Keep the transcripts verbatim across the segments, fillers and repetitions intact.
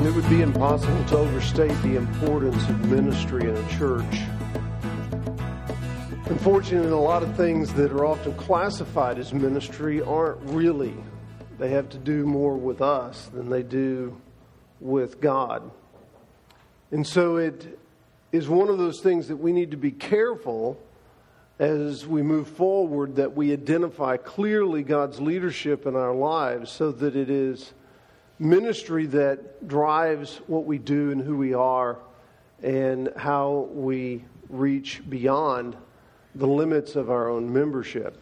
And it would be impossible to overstate the importance of ministry in a church. Unfortunately, a lot of things that are often classified as ministry aren't really. They have to do more with us than they do with God. And so it is one of those things that we need to be careful as we move forward, that we identify clearly God's leadership in our lives so that it is ministry that drives what we do and who we are and how we reach beyond the limits of our own membership.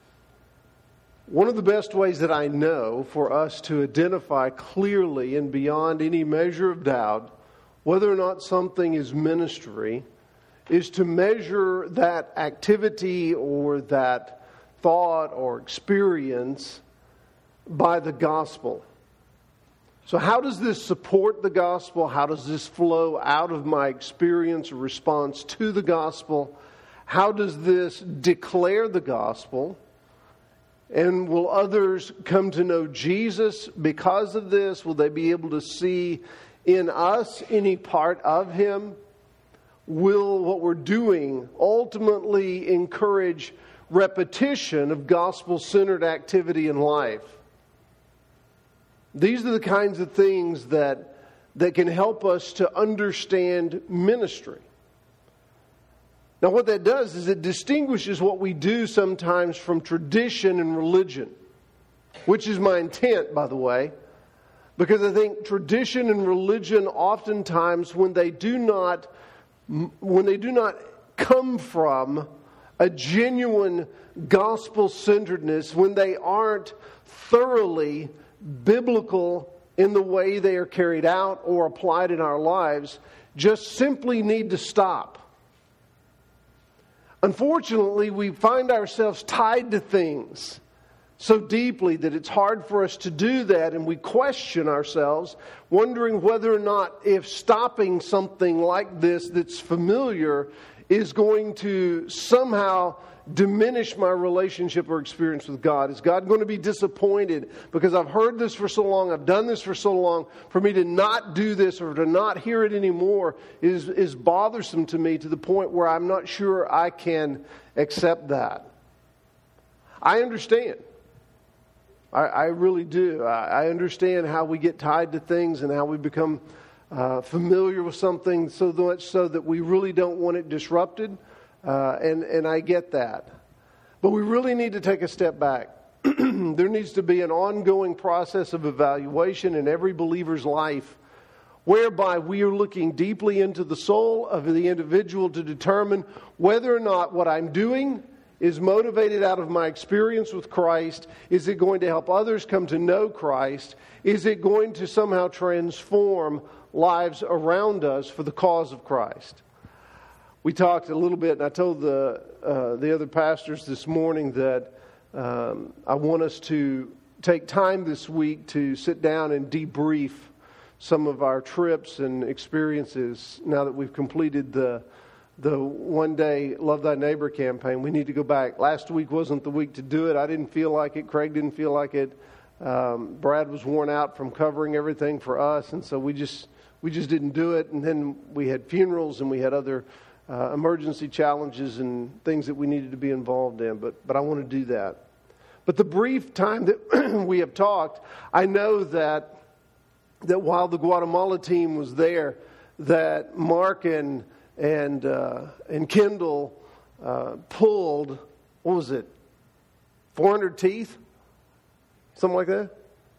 One of the best ways that I know for us to identify clearly and beyond any measure of doubt whether or not something is ministry is to measure that activity or that thought or experience by the gospel. So how does this support the gospel? How does this flow out of my experience or response to the gospel? How does this declare the gospel? And will others come to know Jesus because of this? Will they be able to see in us any part of Him? Will what we're doing ultimately encourage repetition of gospel-centered activity in life? These are the kinds of things that, that can help us to understand ministry. Now, what that does is it distinguishes what we do sometimes from tradition and religion, which is my intent, by the way, because I think tradition and religion oftentimes, when they do not, when they do not come from a genuine gospel-centeredness, when they aren't thoroughly biblical in the way they are carried out or applied in our lives, just simply need to stop. Unfortunately, we find ourselves tied to things so deeply that it's hard for us to do that, and we question ourselves, wondering whether or not if stopping something like this that's familiar is going to somehow diminish my relationship or experience with God. Is God going to be disappointed because I've heard this for so long, I've done this for so long, for me to not do this or to not hear it anymore is, is bothersome to me to the point where I'm not sure I can accept that. I understand. I, I really do. I, I understand how we get tied to things and how we become uh, familiar with something so much so that we really don't want it disrupted. Uh, and, and I get that. But we really need to take a step back. There needs to be an ongoing process of evaluation in every believer's life whereby we are looking deeply into the soul of the individual to determine whether or not what I'm doing is motivated out of my experience with Christ. Is it going to help others come to know Christ? Is it going to somehow transform lives around us for the cause of Christ? We talked a little bit, and I told the uh, the other pastors this morning that um, I want us to take time this week to sit down and debrief some of our trips and experiences now that we've completed the the one-day Love Thy Neighbor campaign. We need to go back. Last week wasn't the week to do it. I didn't feel like it. Craig didn't feel like it. Um, Brad was worn out from covering everything for us, and so we just we just didn't do it. And then we had funerals and we had other Uh, emergency challenges and things that we needed to be involved in, but but I want to do that. But the brief time that we have talked, I know that that while the Guatemala team was there, that Mark and and uh, and Kendall uh, pulled, what was it, four hundred teeth, something like that.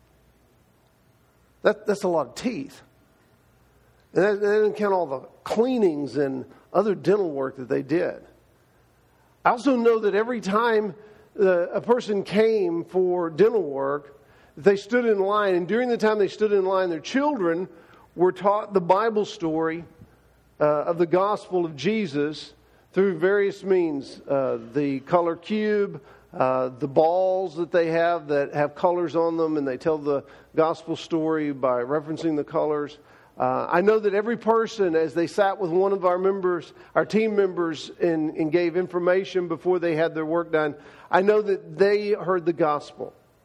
That that's a lot of teeth, and that, that didn't count all the cleanings and other dental work that they did. I also know that every time uh, a person came for dental work, they stood in line, and during the time they stood in line, their children were taught the Bible story uh, of the gospel of Jesus through various means. Uh, the color cube, uh, the balls that they have that have colors on them, and they tell the gospel story by referencing the colors. Uh, I know that every person, as they sat with one of our members, our team members, and, and gave information before they had their work done, I know that they heard the gospel.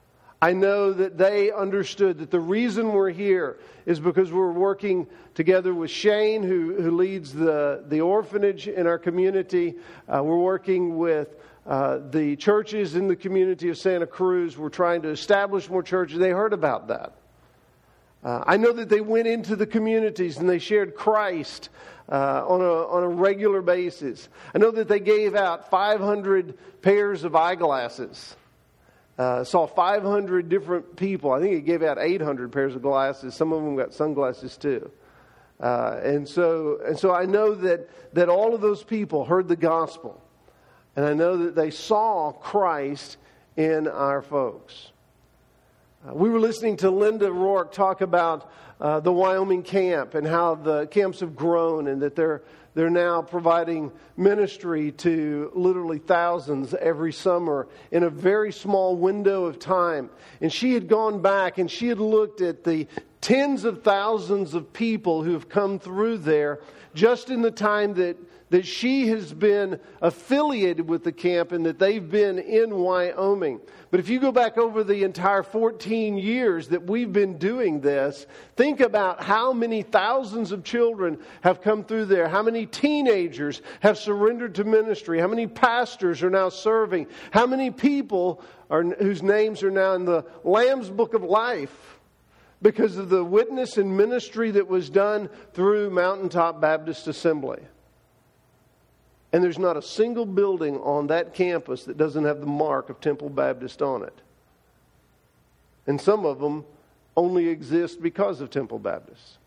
I know that they understood that the reason we're here is because we're working together with Shane, who, who leads the, the orphanage in our community. Uh, we're working with uh, the churches in the community of Santa Cruz. We're trying to establish more churches. They heard about that. Uh, I know that they went into the communities and they shared Christ uh, on a on a regular basis. I know that they gave out five hundred pairs of eyeglasses. Uh, saw five hundred different people. I think he gave out eight hundred pairs of glasses. Some of them got sunglasses too. Uh, and so and so I know that, that all of those people heard the gospel. And I know that they saw Christ in our folks. Uh, we were listening to Linda Rourke talk about uh, the Wyoming camp and how the camps have grown and that they're they're now providing ministry to literally thousands every summer in a very small window of time. And she had gone back and she had looked at the tens of thousands of people who have come through there just in the time that that she has been affiliated with the camp and that they've been in Wyoming. But if you go back over the entire fourteen years that we've been doing this, think about how many thousands of children have come through there, how many teenagers have surrendered to ministry, how many pastors are now serving, how many people are whose names are now in the Lamb's Book of Life because of the witness and ministry that was done through Mountaintop Baptist Assembly. And there's not a single building on that campus that doesn't have the mark of Temple Baptist on it. And some of them only exist because of Temple Baptist.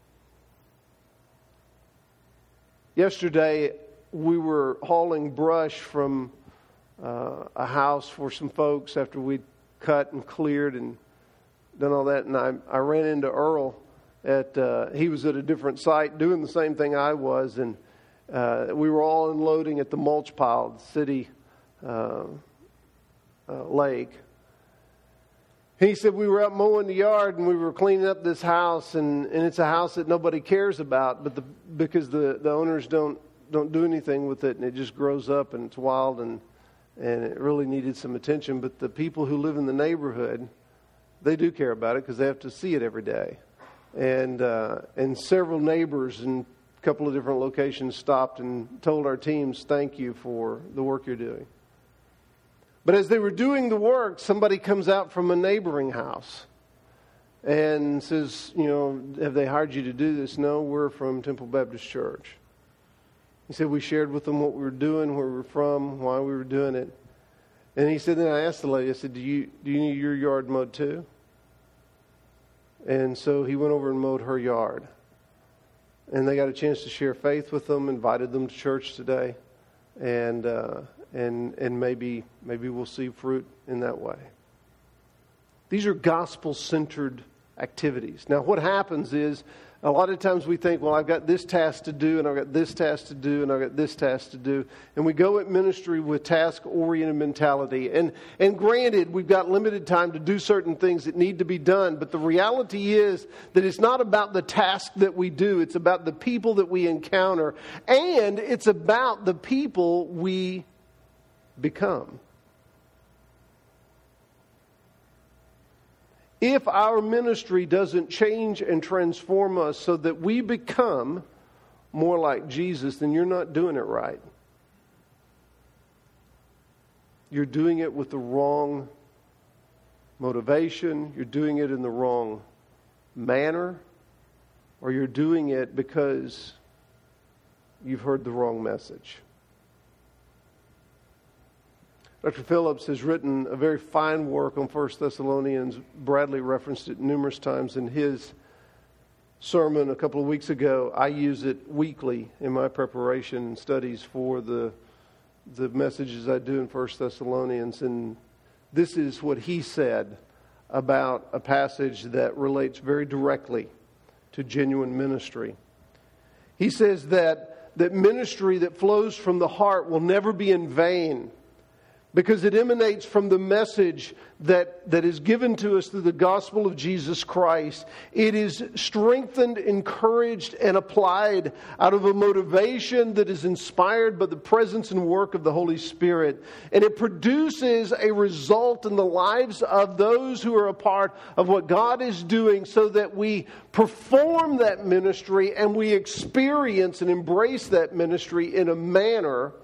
Yesterday, we were hauling brush from uh, a house for some folks after we'd cut and cleared and done all that. And I, I ran into Earl. At uh, he was at a different site doing the same thing I was, and Uh, we were all unloading at the mulch pile, the city uh, uh, lake. He said we were out mowing the yard and we were cleaning up this house, and, and it's a house that nobody cares about, but the, because the, the owners don't don't do anything with it, and it just grows up and it's wild, and and it really needed some attention. But the people who live in the neighborhood, they do care about it because they have to see it every day, and uh, and several neighbors and couple of different locations stopped and told our teams, thank you for the work you're doing. But as they were doing the work, somebody comes out from a neighboring house and says, you know, have they hired you to do this? No, we're from Temple Baptist Church. He said, we shared with them what we were doing, where we were from, why we were doing it. And he said, then I asked the lady, I said, do you, do you need your yard mowed too? And so he went over and mowed her yard. And they got a chance to share faith with them, invited them to church today, and uh, and and maybe maybe we'll see fruit in that way. These are gospel-centered activities. Now, what happens is a lot of times we think, well, I've got this task to do, and I've got this task to do, and I've got this task to do. And we go at ministry with task-oriented mentality. And, and granted, we've got limited time to do certain things that need to be done. But the reality is that it's not about the task that we do. It's about the people that we encounter. And it's about the people we become. If our ministry doesn't change and transform us so that we become more like Jesus, then you're not doing it right. You're doing it with the wrong motivation. You're doing it in the wrong manner. Or you're doing it because you've heard the wrong message. Doctor Phillips has written a very fine work on First Thessalonians. Bradley referenced it numerous times in his sermon a couple of weeks ago. I use it weekly in my preparation and studies for the the messages I do in First Thessalonians. And this is what he said about a passage that relates very directly to genuine ministry. He says that, that ministry that flows from the heart will never be in vain. because it emanates from the message that, that is given to us through the gospel of Jesus Christ. It is strengthened, encouraged, and applied out of a motivation that is inspired by the presence and work of the Holy Spirit. And it produces a result in the lives of those who are a part of what God is doing, so that we perform that ministry and we experience and embrace that ministry in a manner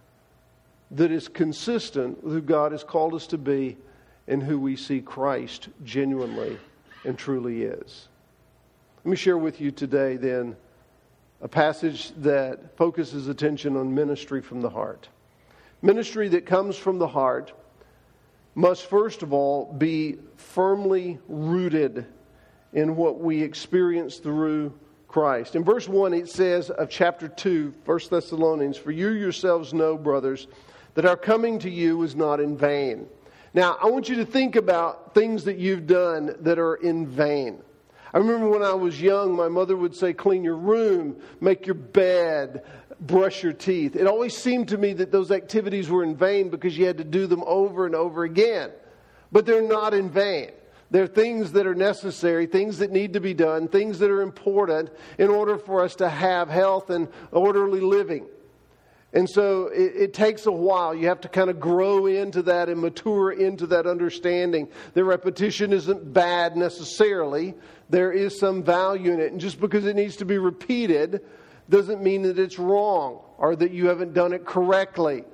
that is consistent with who God has called us to be and who we see Christ genuinely and truly is. Let me share with you today then a passage that focuses attention on ministry from the heart. Ministry that comes from the heart must first of all be firmly rooted in what we experience through Christ. In verse one it says of chapter two, First Thessalonians, "For you yourselves know, brothers, that our coming to you was not in vain." Now, I want you to think about things that you've done that are in vain. I remember when I was young, my mother would say, clean your room, make your bed, brush your teeth. It always seemed to me that those activities were in vain because you had to do them over and over again. But they're not in vain. They're things that are necessary, things that need to be done, things that are important in order for us to have health and orderly living. And so it, it takes a while. You have to kind of grow into that and mature into that understanding. The repetition isn't bad necessarily. There is some value in it. And just because it needs to be repeated doesn't mean that it's wrong or that you haven't done it correctly.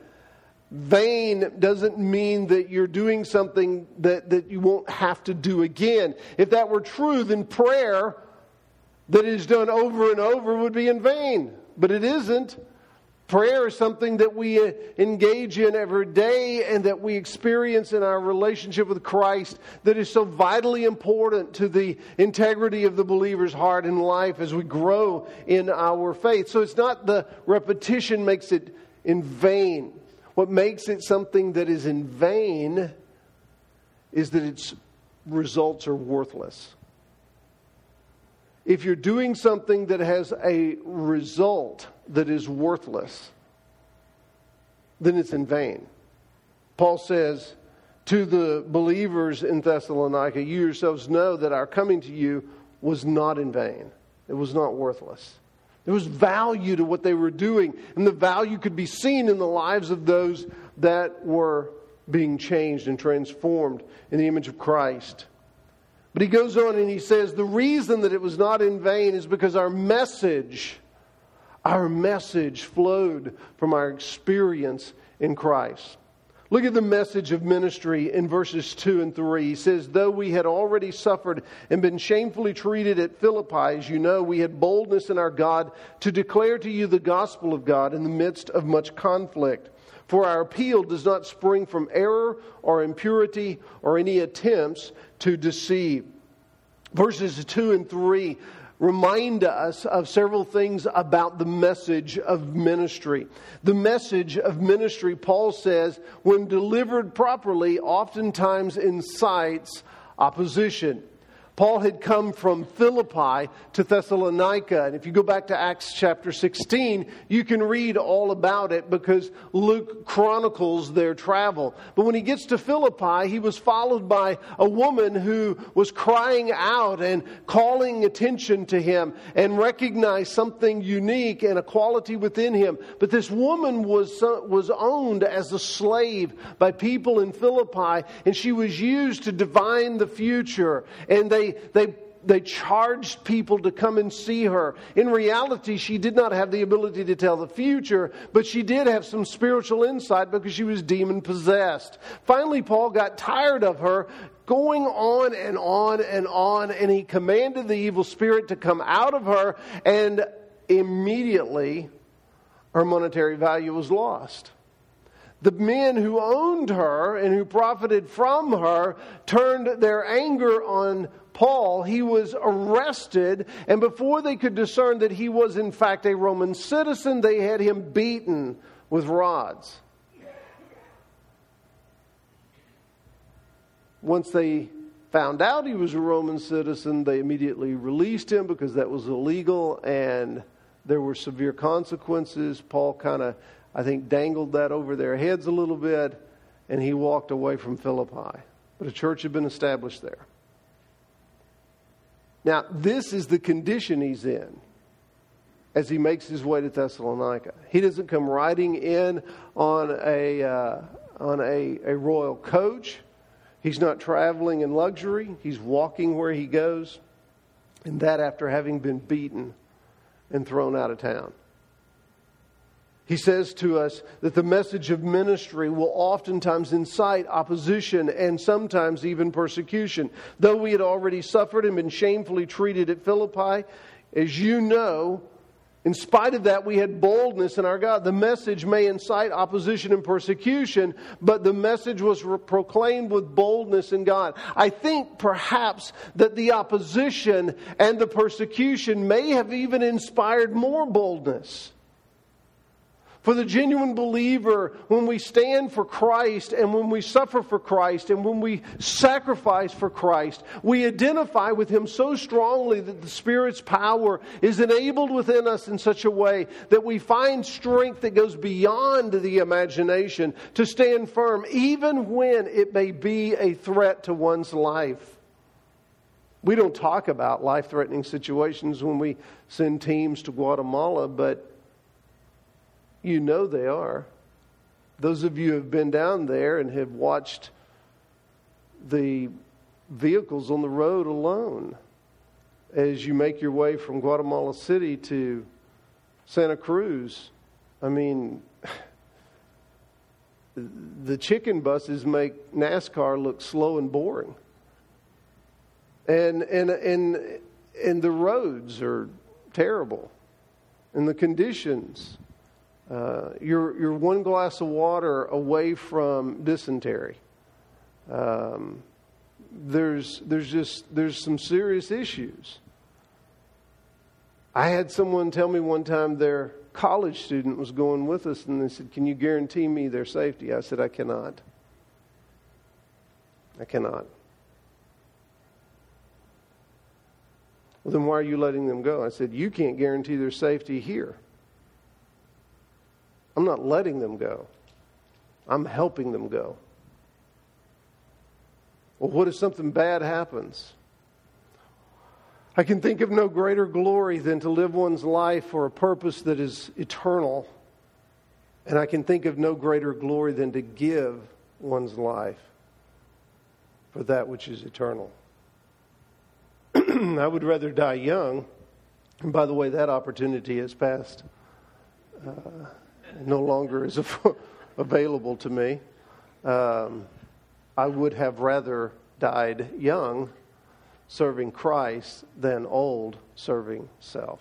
Vain doesn't mean that you're doing something that, that you won't have to do again. If that were true, then prayer that is done over and over would be in vain. But it isn't. Prayer is something that we engage in every day and that we experience in our relationship with Christ that is so vitally important to the integrity of the believer's heart and life as we grow in our faith. So it's not the repetition makes it in vain. What makes it something that is in vain is that its results are worthless. If you're doing something that has a result that is worthless, then it's in vain. Paul says to the believers in Thessalonica, you yourselves know that our coming to you was not in vain. It was not worthless. There was value to what they were doing, and the value could be seen in the lives of those that were being changed and transformed in the image of Christ. But he goes on and he says, the reason that it was not in vain is because our message, our message flowed from our experience in Christ. Look at the message of ministry in verses two and three. He says, though we had already suffered and been shamefully treated at Philippi, as you know, we had boldness in our God to declare to you the gospel of God in the midst of much conflict. For our appeal does not spring from error or impurity or any attempts to deceive. Verses two and three remind us of several things about the message of ministry. The message of ministry, Paul says, when delivered properly, oftentimes incites opposition. Paul had come from Philippi to Thessalonica. And if you go back to Acts chapter sixteen, you can read all about it because Luke chronicles their travel. But when he gets to Philippi, he was followed by a woman who was crying out and calling attention to him and recognized something unique and a quality within him. But this woman was, was owned as a slave by people in Philippi, and she was used to divine the future. And they They they charged people to come and see her. In reality, she did not have the ability to tell the future, but she did have some spiritual insight because she was demon-possessed. Finally, Paul got tired of her going on and on and on, and he commanded the evil spirit to come out of her, and immediately her monetary value was lost. The men who owned her and who profited from her turned their anger on Paul. He was arrested, and before they could discern that he was in fact a Roman citizen, they had him beaten with rods. Once they found out he was a Roman citizen, they immediately released him because that was illegal and there were severe consequences. Paul kind of, I think, dangled that over their heads a little bit, and he walked away from Philippi. But a church had been established there. Now, this is the condition he's in as he makes his way to Thessalonica. He doesn't come riding in on a uh, on a, a royal coach. He's not traveling in luxury. He's walking where he goes. And that after having been beaten and thrown out of town. He says to us that the message of ministry will oftentimes incite opposition and sometimes even persecution. Though we had already suffered and been shamefully treated at Philippi, as you know, in spite of that, we had boldness in our God. The message may incite opposition and persecution, but the message was re- proclaimed with boldness in God. I think perhaps that the opposition and the persecution may have even inspired more boldness. For the genuine believer, when we stand for Christ and when we suffer for Christ and when we sacrifice for Christ, we identify with Him so strongly that the Spirit's power is enabled within us in such a way that we find strength that goes beyond the imagination to stand firm, even when it may be a threat to one's life. We don't talk about life-threatening situations when we send teams to Guatemala, but you know they are. Those of you who have been down there and have watched the vehicles on the road alone as you make your way from Guatemala City to Santa Cruz. I mean, the chicken buses make NASCAR look slow and boring. And and and and the roads are terrible. And the conditions. Uh, you're, you're one glass of water away from dysentery. Um, there's there's just there's some serious issues. I had someone tell me one time their college student was going with us, and they said, "Can you guarantee me their safety?" I said, "I cannot. I cannot." Well, then why are you letting them go? I said, "You can't guarantee their safety here. I'm not letting them go. I'm helping them go." Well, what if something bad happens? I can think of no greater glory than to live one's life for a purpose that is eternal. And I can think of no greater glory than to give one's life for that which is eternal. I would rather die young. And by the way, that opportunity has passed. Uh, no longer is available to me. Um, I would have rather died young serving Christ than old serving self.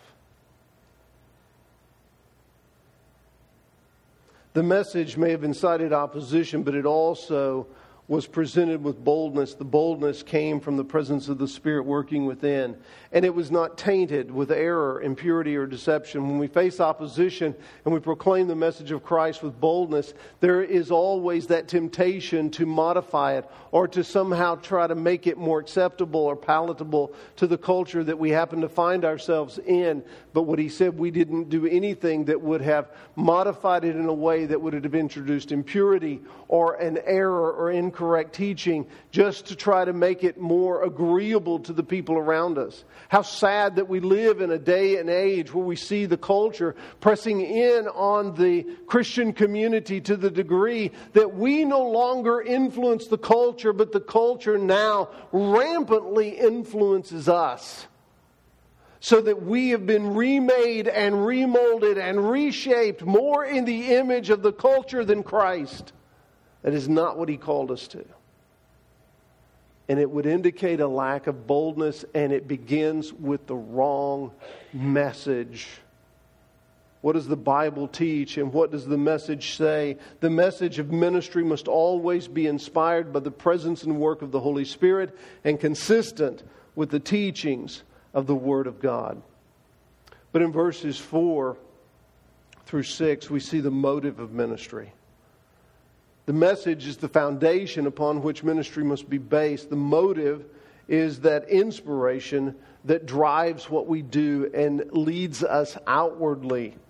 The message may have incited opposition, but it also was presented with boldness. The boldness came from the presence of the Spirit working within. And it was not tainted with error, impurity, or deception. When we face opposition and we proclaim the message of Christ with boldness, there is always that temptation to modify it or to somehow try to make it more acceptable or palatable to the culture that we happen to find ourselves in. But what he said, we didn't do anything that would have modified it in a way that would have introduced impurity or an error or incorrect teaching just to try to make it more agreeable to the people around us. How sad that we live in a day and age where we see the culture pressing in on the Christian community to the degree that we no longer influence the culture, but the culture now rampantly influences us. So that we have been remade and remolded and reshaped more in the image of the culture than Christ. That is not what He called us to. And it would indicate a lack of boldness, and it begins with the wrong message. What does the Bible teach, and what does the message say? The message of ministry must always be inspired by the presence and work of the Holy Spirit and consistent with the teachings of the Word of God. But in verses four through six, we see the motive of ministry. The message is the foundation upon which ministry must be based. The motive is that inspiration that drives what we do and leads us outwardly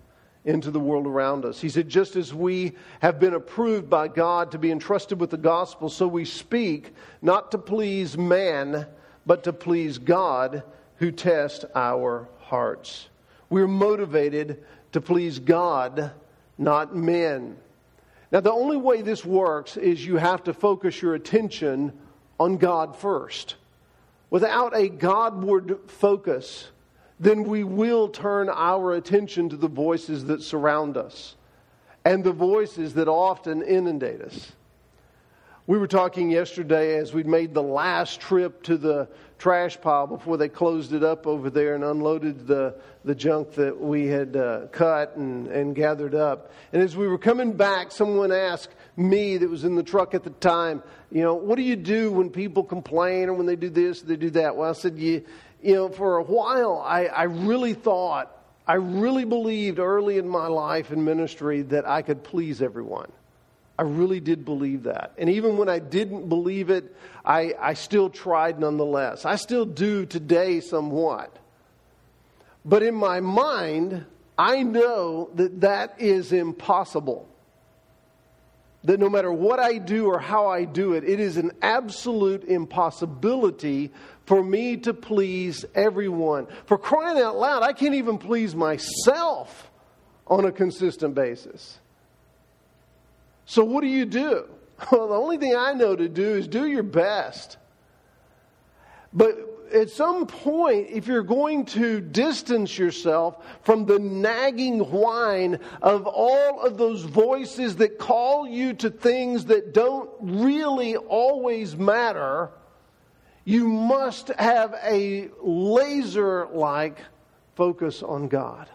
into the world around us. He said, just as we have been approved by God to be entrusted with the gospel, so we speak, not to please man, but to please God, who tests our hearts. We're motivated to please God, not men. Now, the only way this works is you have to focus your attention on God first. Without a Godward focus, then we will turn our attention to the voices that surround us and the voices that often inundate us. We were talking yesterday as we'd made the last trip to the trash pile before they closed it up over there and unloaded the, the junk that we had uh, cut and, and gathered up. And as we were coming back, someone asked me that was in the truck at the time, you know, what do you do when people complain or when they do this or they do that? Well, I said, you, you know, for a while I, I really thought, I really believed early in my life and ministry that I could please everyone. I really did believe that. And even when I didn't believe it, I, I still tried nonetheless. I still do today somewhat. But in my mind, I know that that is impossible. That no matter what I do or how I do it, it is an absolute impossibility for me to please everyone. For crying out loud, I can't even please myself on a consistent basis. So what do you do? Well, the only thing I know to do is do your best. But at some point, if you're going to distance yourself from the nagging whine of all of those voices that call you to things that don't really always matter, you must have a laser-like focus on God.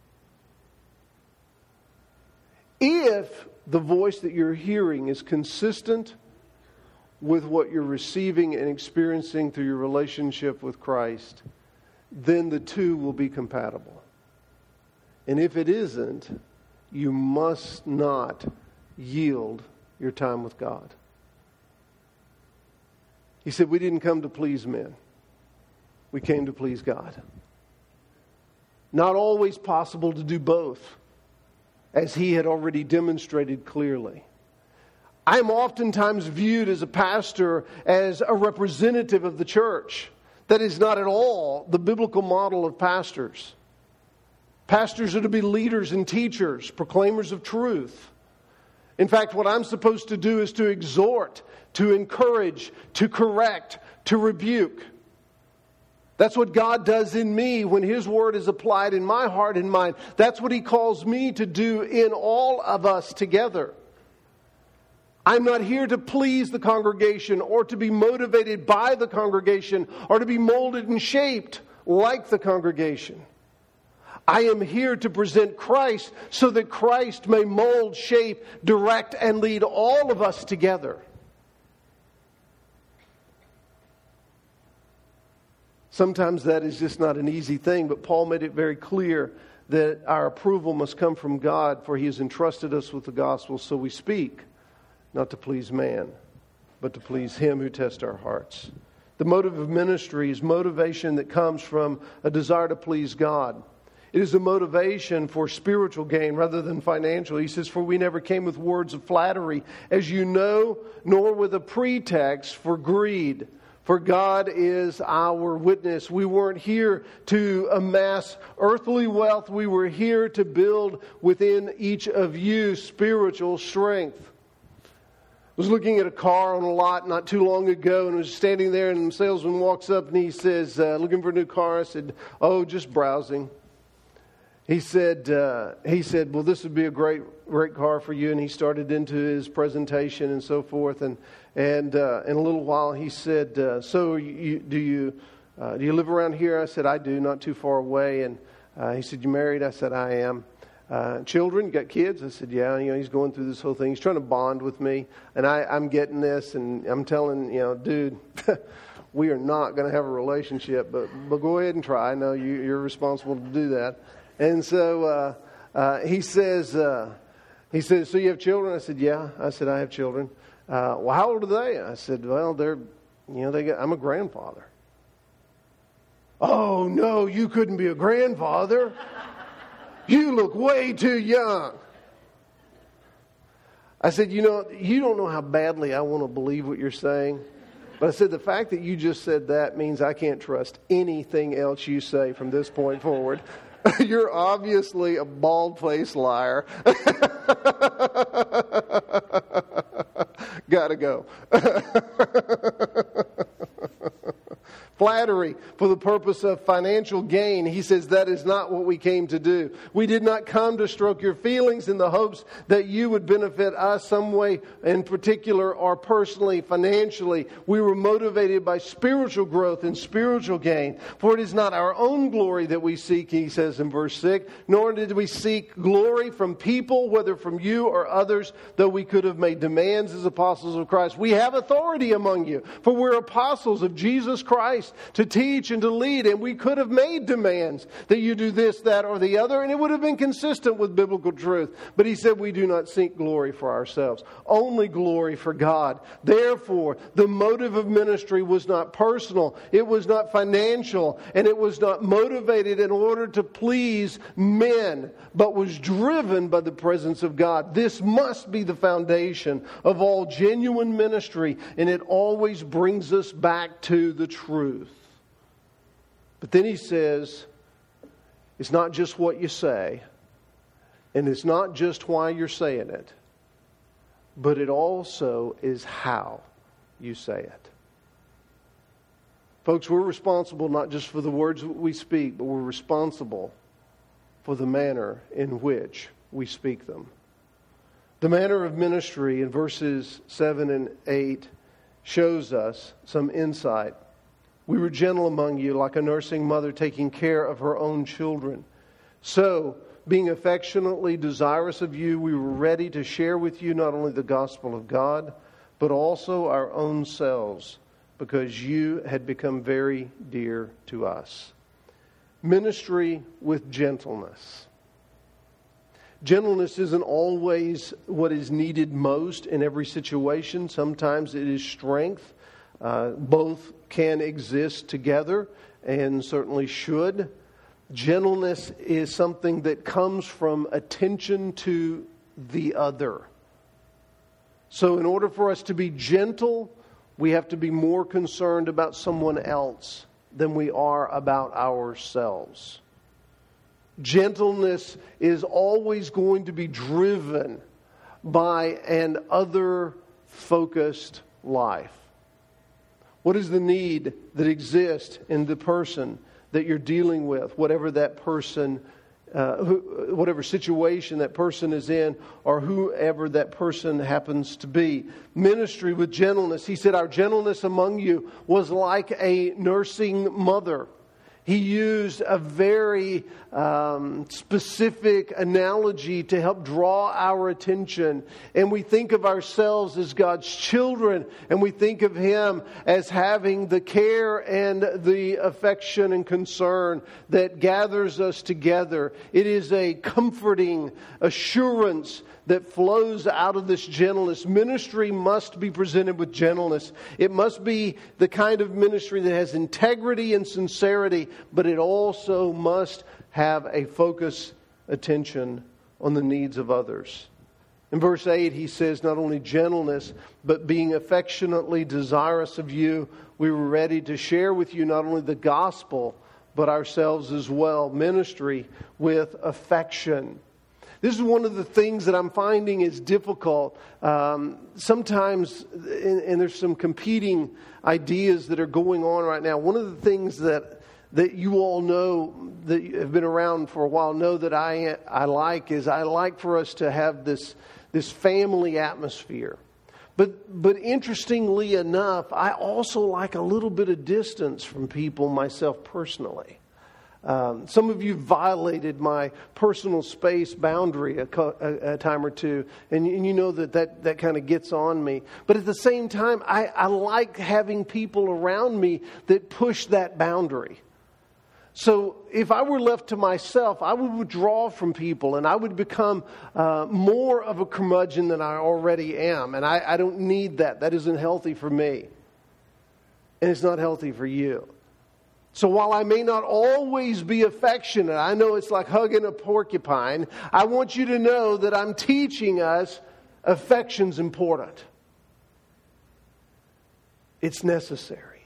If the voice that you're hearing is consistent with what you're receiving and experiencing through your relationship with Christ, then the two will be compatible. And if it isn't, you must not yield your time with God. He said, we didn't come to please men. We came to please God. Not always possible to do both, as he had already demonstrated clearly. I am oftentimes viewed as a pastor as a representative of the church. That is not at all the biblical model of pastors. Pastors are to be leaders and teachers, proclaimers of truth. In fact, what I'm supposed to do is to exhort, to encourage, to correct, to rebuke. That's what God does in me when His Word is applied in my heart and mind. That's what He calls me to do in all of us together. I'm not here to please the congregation or to be motivated by the congregation or to be molded and shaped like the congregation. I am here to present Christ so that Christ may mold, shape, direct, and lead all of us together. Sometimes that is just not an easy thing, but Paul made it very clear that our approval must come from God, for He has entrusted us with the gospel, so we speak, not to please man, but to please Him who tests our hearts. The motive of ministry is motivation that comes from a desire to please God. It is a motivation for spiritual gain rather than financial. He says, for we never came with words of flattery, as you know, nor with a pretext for greed. For God is our witness. We weren't here to amass earthly wealth. We were here to build within each of you spiritual strength. I was looking at a car on a lot not too long ago and was standing there, and the salesman walks up and he says, uh, looking for a new car. I said, oh, just browsing. He said, uh, he said, well, this would be a great, great car for you. And he started into his presentation and so forth. And and uh, in a little while, he said, uh, so you, do you uh, do you live around here? I said, I do, not too far away. And uh, he said, you married? I said, I am. Uh, children? You got kids? I said, yeah. You know, he's going through this whole thing. He's trying to bond with me. And I, I'm getting this. And I'm telling, you know, dude, we are not going to have a relationship. But, but go ahead and try. I know you, you're responsible to do that. And so uh, uh, he says, uh, he says, so you have children? I said, yeah. I said, I have children. Uh, well, how old are they? I said, well, they're, you know, they got, I'm a grandfather. Oh, no, you couldn't be a grandfather. You look way too young. I said, you know, you don't know how badly I want to believe what you're saying. But I said, the fact that you just said that means I can't trust anything else you say from this point forward. You're obviously a bald-faced liar. Gotta go. Flattery for the purpose of financial gain. He says that is not what we came to do. We did not come to stroke your feelings in the hopes that you would benefit us some way in particular or personally, financially. We were motivated by spiritual growth and spiritual gain. For it is not our own glory that we seek, he says in verse six, nor did we seek glory from people, whether from you or others, though we could have made demands as apostles of Christ. We have authority among you, for we're apostles of Jesus Christ, to teach and to lead, and we could have made demands that you do this, that, or the other, and it would have been consistent with biblical truth. But he said we do not seek glory for ourselves, only glory for God. Therefore, the motive of ministry was not personal, it was not financial, and it was not motivated in order to please men, but was driven by the presence of God. This must be the foundation of all genuine ministry, and it always brings us back to the truth. But then he says, it's not just what you say, and it's not just why you're saying it, but it also is how you say it. Folks, we're responsible not just for the words that we speak, but we're responsible for the manner in which we speak them. The manner of ministry in verses seven and eight shows us some insight. We were gentle among you, like a nursing mother taking care of her own children. So, being affectionately desirous of you, we were ready to share with you not only the gospel of God, but also our own selves, because you had become very dear to us. Ministry with gentleness. Gentleness isn't always what is needed most in every situation. Sometimes it is strength. Uh, both can exist together and certainly should. Gentleness is something that comes from attention to the other. So in order for us to be gentle, we have to be more concerned about someone else than we are about ourselves. Gentleness is always going to be driven by an other-focused life. What is the need that exists in the person that you're dealing with, whatever that person, uh, who, whatever situation that person is in, or whoever that person happens to be? Ministry with gentleness. He said, our gentleness among you was like a nursing mother. He used a very um, specific analogy to help draw our attention. And we think of ourselves as God's children, and we think of Him as having the care and the affection and concern that gathers us together. It is a comforting assurance that flows out of this gentleness. Ministry must be presented with gentleness. It must be the kind of ministry that has integrity and sincerity, but it also must have a focus attention on the needs of others. In verse eight, he says, not only gentleness, but being affectionately desirous of you, we were ready to share with you not only the gospel, but ourselves as well. Ministry with affection. This is one of the things that I'm finding is difficult. Um, sometimes, and, and there's some competing ideas that are going on right now. One of the things that that you all know, that have been around for a while, know that I I like is I like for us to have this this family atmosphere. But but interestingly enough, I also like a little bit of distance from people myself personally. Um, some of you violated my personal space boundary a, a, a time or two, and, and you know that that, that kind of gets on me. But at the same time, I, I like having people around me that push that boundary. So if I were left to myself, I would withdraw from people, and I would become uh, more of a curmudgeon than I already am. And I, I don't need that. That isn't healthy for me. And it's not healthy for you. So while I may not always be affectionate, I know it's like hugging a porcupine, I want you to know that I'm teaching us affection's important. It's necessary.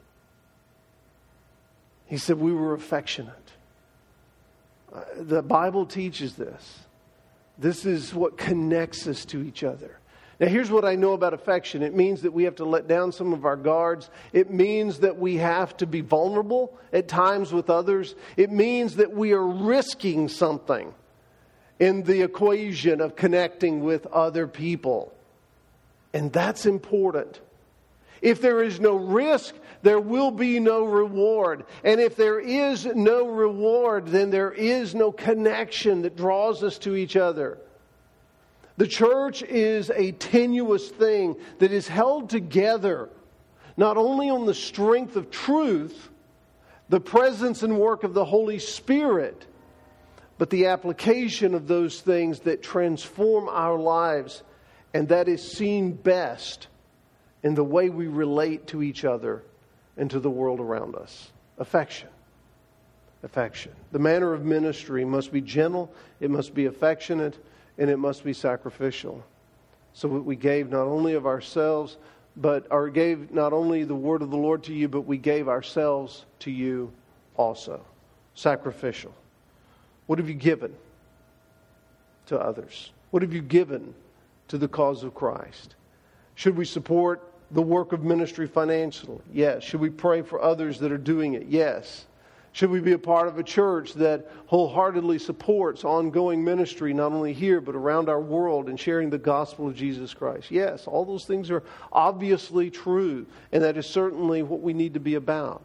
He said we were affectionate. Uh, the Bible teaches this. This is what connects us to each other. Now, here's what I know about affection. It means that we have to let down some of our guards. It means that we have to be vulnerable at times with others. It means that we are risking something in the equation of connecting with other people. And that's important. If there is no risk, there will be no reward. And if there is no reward, then there is no connection that draws us to each other. The church is a tenuous thing that is held together not only on the strength of truth, the presence and work of the Holy Spirit, but the application of those things that transform our lives. And that is seen best in the way we relate to each other and to the world around us. Affection. Affection. The manner of ministry must be gentle, it must be affectionate, and it must be sacrificial. So that we gave not only of ourselves, but or gave not only the word of the Lord to you, but we gave ourselves to you also. Sacrificial. What have you given to others? What have you given to the cause of Christ? Should we support the work of ministry financially? Yes. Should we pray for others that are doing it? Yes. Should we be a part of a church that wholeheartedly supports ongoing ministry, not only here, but around our world and sharing the gospel of Jesus Christ? Yes, all those things are obviously true, and that is certainly what we need to be about.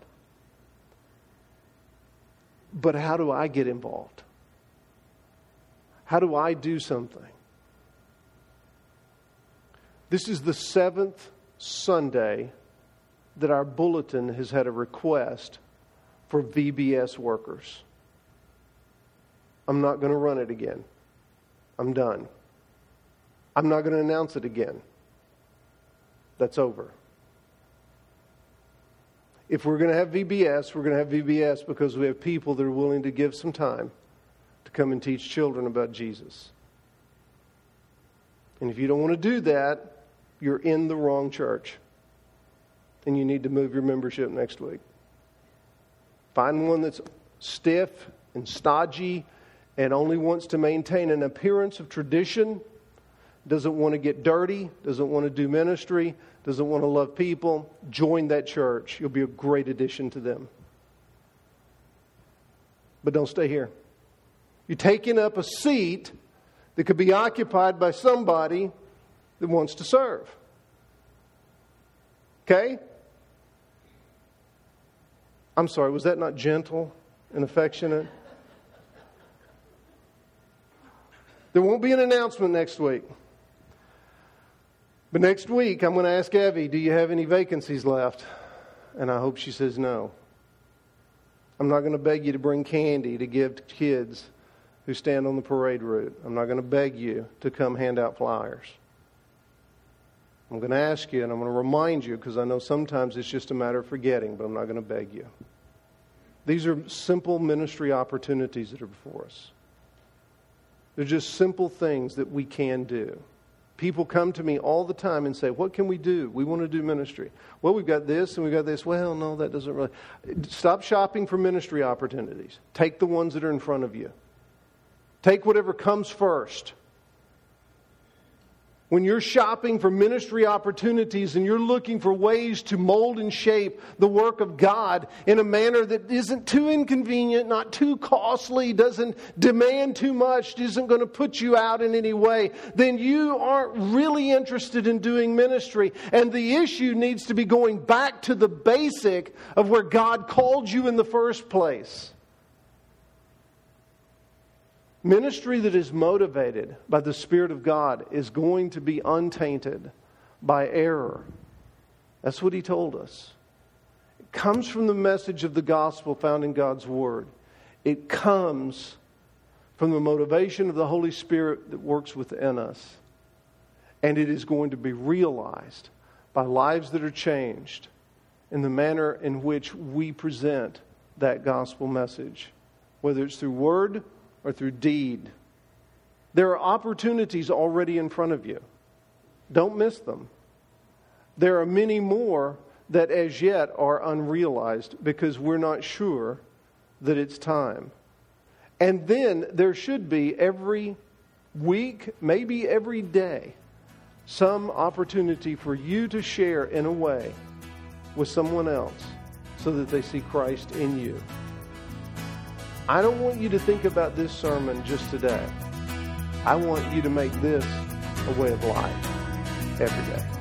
But how do I get involved? How do I do something? This is the seventh Sunday that our bulletin has had a request for V B S workers. I'm not going to run it again. I'm done. I'm not going to announce it again. That's over. If we're going to have V B S, we're going to have V B S because we have people that are willing to give some time to come and teach children about Jesus. And if you don't want to do that, you're in the wrong church. And you need to move your membership next week. Find one that's stiff and stodgy and only wants to maintain an appearance of tradition, doesn't want to get dirty, doesn't want to do ministry, doesn't want to love people. Join that church. You'll be a great addition to them. But don't stay here. You're taking up a seat that could be occupied by somebody that wants to serve. Okay? I'm sorry, was that not gentle and affectionate? There won't be an announcement next week. But next week, I'm going to ask Evie, do you have any vacancies left? And I hope she says no. I'm not going to beg you to bring candy to give to kids who stand on the parade route. I'm not going to beg you to come hand out flyers. I'm going to ask you, and I'm going to remind you, because I know sometimes it's just a matter of forgetting, but I'm not going to beg you. These are simple ministry opportunities that are before us. They're just simple things that we can do. People come to me all the time and say, what can we do? We want to do ministry. Well, we've got this and we've got this. Well, no, that doesn't really... Stop shopping for ministry opportunities. Take the ones that are in front of you. Take whatever comes first. When you're shopping for ministry opportunities and you're looking for ways to mold and shape the work of God in a manner that isn't too inconvenient, not too costly, doesn't demand too much, isn't going to put you out in any way, then you aren't really interested in doing ministry. And the issue needs to be going back to the basic of where God called you in the first place. Ministry that is motivated by the Spirit of God is going to be untainted by error. That's what He told us. It comes from the message of the gospel found in God's Word. It comes from the motivation of the Holy Spirit that works within us. And it is going to be realized by lives that are changed in the manner in which we present that gospel message, whether it's through word or through deed. There are opportunities already in front of you. Don't miss them. There are many more that as yet are unrealized because we're not sure that it's time. And then there should be every week, maybe every day, some opportunity for you to share in a way with someone else so that they see Christ in you. I don't want you to think about this sermon just today. I want you to make this a way of life every day.